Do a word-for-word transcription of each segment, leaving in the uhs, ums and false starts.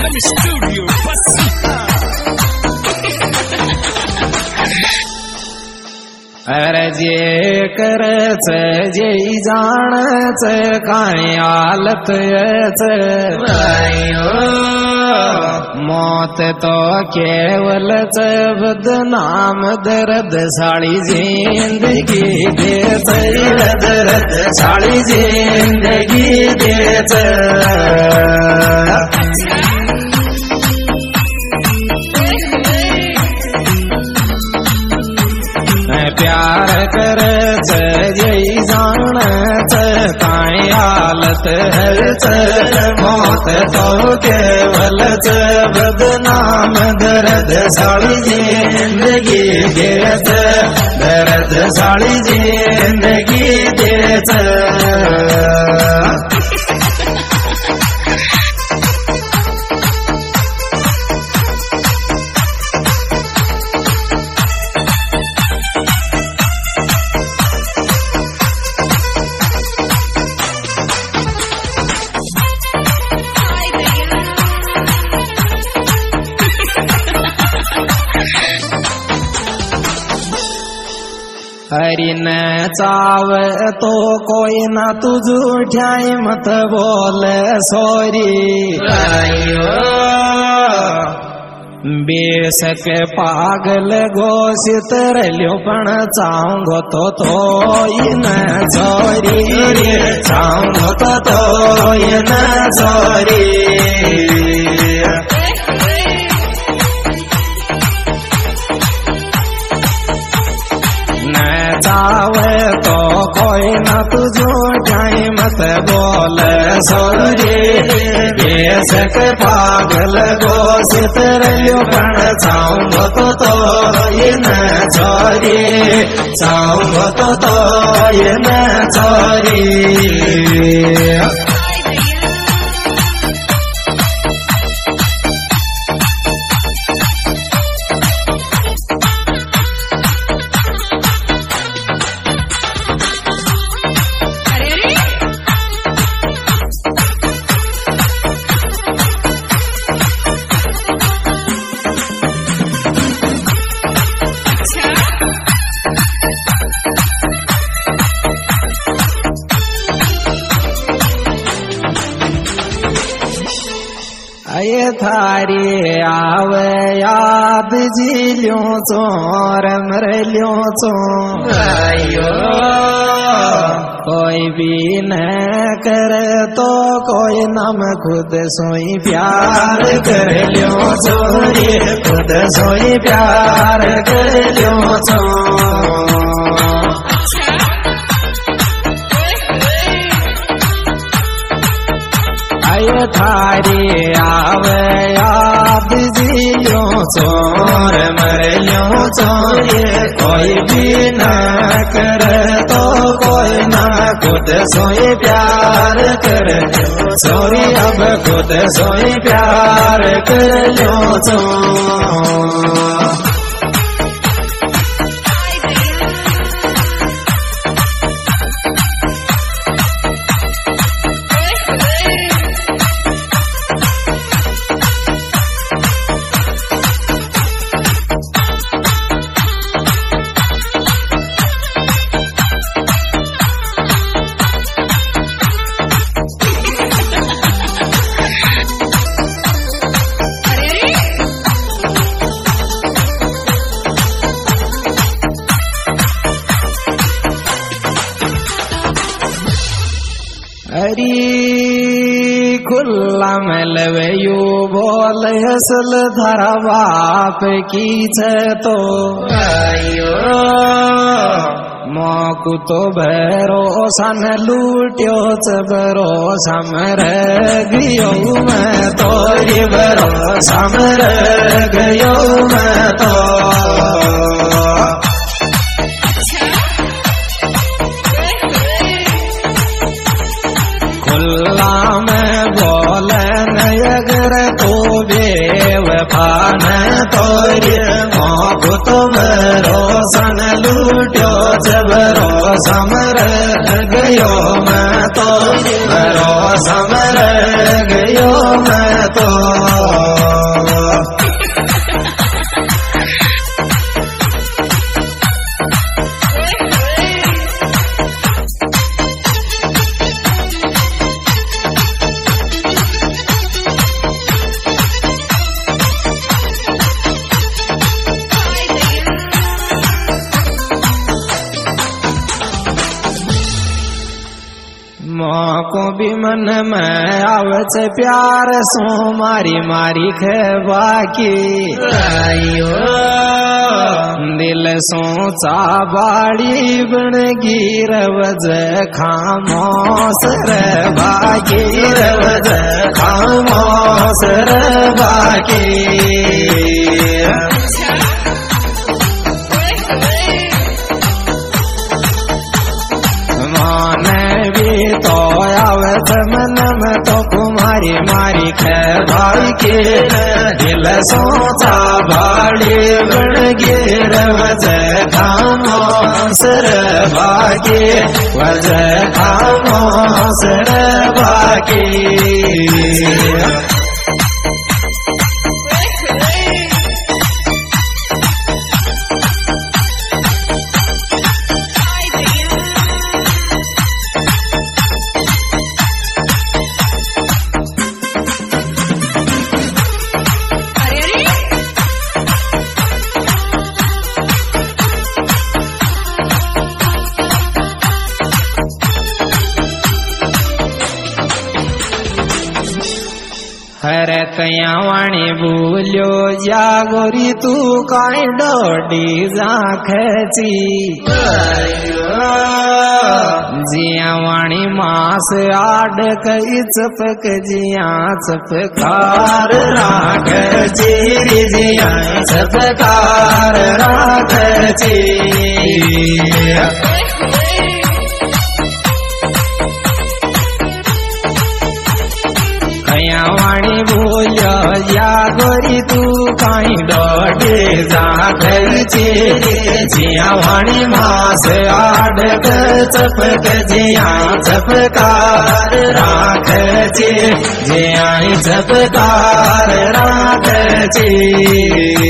Studio अरे जे करच जे जाणच काय आलत यच मौत तो केवलच बदनाम दर्द साड़ी जिंदगी देच दर्द साड़ी जिंदगी देच प्यार करच जई जाणच काय हालत हच मौत तो केवलच बदनाम दर्द साड़ी जिंदगी देच दर्द साड़ी जिंदगी देच हरि न चाव तो कोई ना तू झूठाई मत बोल सॉरी बेशक पागल घोषित रल्यो पण चाहूंगो तो तो न सॉरी चाहूंगो तो तो न सॉरी चावे तो कोई ना तुझो जाए मत बोल सॉरी बेशक पागल घोषित रल्यो पण चाहूंगो तो तो न सॉरी चाहूंगो तो तो न सॉरी ये थारी आव याद झील्यो चोर मरल्यो चो कोई भी न कर तो कोई नम खुद सोई प्यार कर लियो चोरी खुद सोई प्यार कर लियो चो थारी आव याद जियो चोर मरल्यो चोरी कोई भी न कर तो कोई न खुद सोई प्यार कर चोरी अब खुद सोई प्यार कर लो चो हरी खुल्ला मलवयू बोल हसल धरा बाप की तो आयो मोकु तो भरोसा न लूट्यो च भरोसा मर गयो मैं तो ये भरोसा मर गयो मैं तो खुल्ला में बोल नगर तो बेवफा न तोरी मोकु तो भरोसा न लूट्यो च भरोसा समर गयो मैं तो, रो समर गयो मैं तो। को भी मन में आवच प्यार सो मारी मारी खेबा की, दिल सोचा बाड़ी बन गिर वज खामोश रे बाकी, वज खामोश रे बाकी। मन में तो कुमारी मारी भाई के, दिल सोचा भाड़ी बन गिर वज खामोश रे बाकी, वज खामोश रे बाकी। हर कया वाणी बोलियो जागोरी तू काई डोडी जाखची, जिया वाणी मास आड कई चपक जिया चपकार राख जी, जिया चपकार राख जी। वाणी बोलियो या गोरी तू काई डोडे जाखची, जिया वाणी मास आड चपक जिया चपकार राख जी, जिया चपकार राख जी।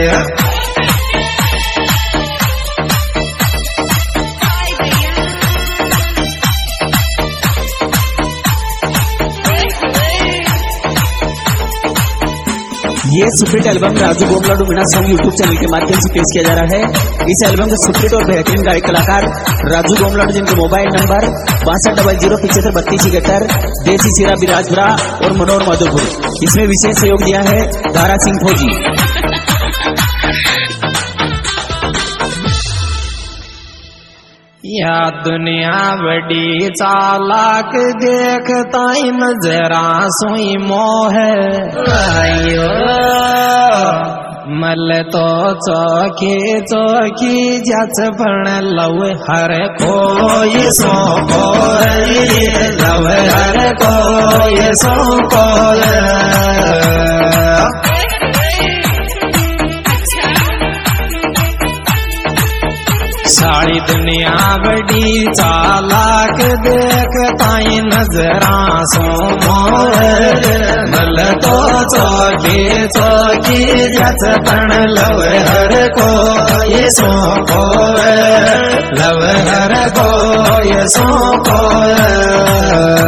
ये सुप्रीट album Raju Gomladu Meena song YouTube channel के माध्यम से पेश किया जा रहा है। इस एल्बम के सुप्रीट और बेहतरीन गायक कलाकार राजू गोमलाडू, जिनके मोबाइल नंबर बासठ डबल जीरो पिछहत्तर बत्तीस इकहत्तर, देसी सिरा बिराजपुरा और मनोहर माधोपुर। इसमें विशेष सहयोग दिया है दारा सिंह फौजी। या दुनिया बड़ी चालाक देखता ही नजरा सोई मोह, मल तो चौकी चौकी जच पण लव हर कोई सो कोई, लव हर कोई सो कोई। सारी दुनिया बड़ी चालाक देखता ही नजरा सो मोह, मल तो चौकी चौकी जच पण लव हर कोई सो कोई, लव हर कोई सो कोई।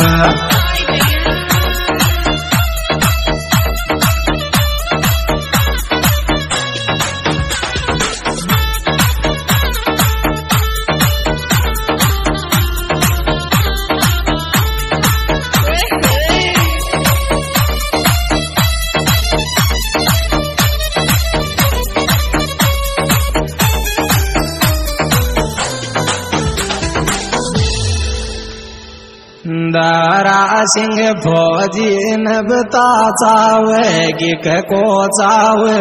दारा सिंह फौजी नबता चावे को चावे,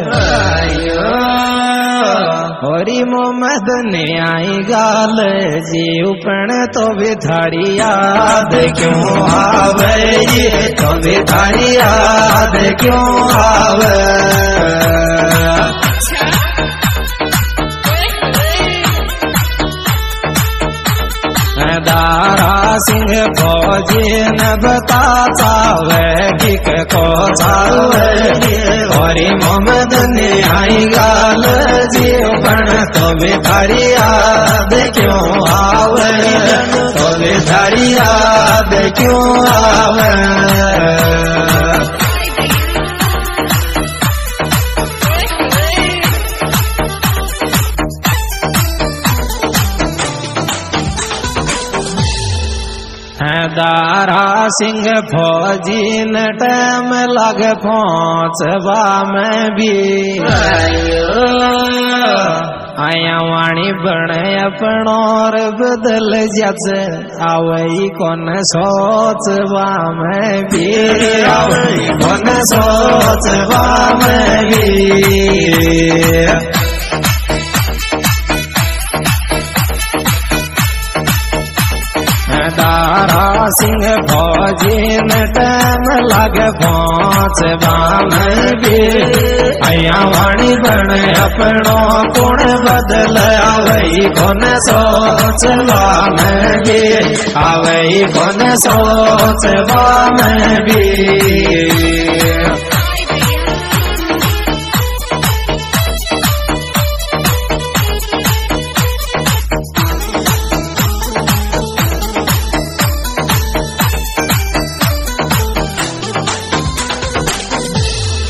होरी मोहम्मद ने आई गाल जीव पण तो भी थारी याद क्यों आवे, ये तो भी थारी याद क्यों आवे। दारा सिंह फौजी न बता चावे किक को चावे और मोहम्मद ने आई गाल जीव बन तो बेधारी याद क्यों आवे तो बेधारी याद क्यों आवे दारा सिंह फौजी न टाइम लग पहुंचवा में भी आया वाणी बने अपनोर बदल जच आवई कौन सोचवा में भी आवई कौन सोचवा में भी दारा सिंह फौजी न टाइम लग पहुंचवा में भी आया वाणी बन अपनो गुण बदल आवई कौन सोचवा में भी आवई कौन सोचवा में भी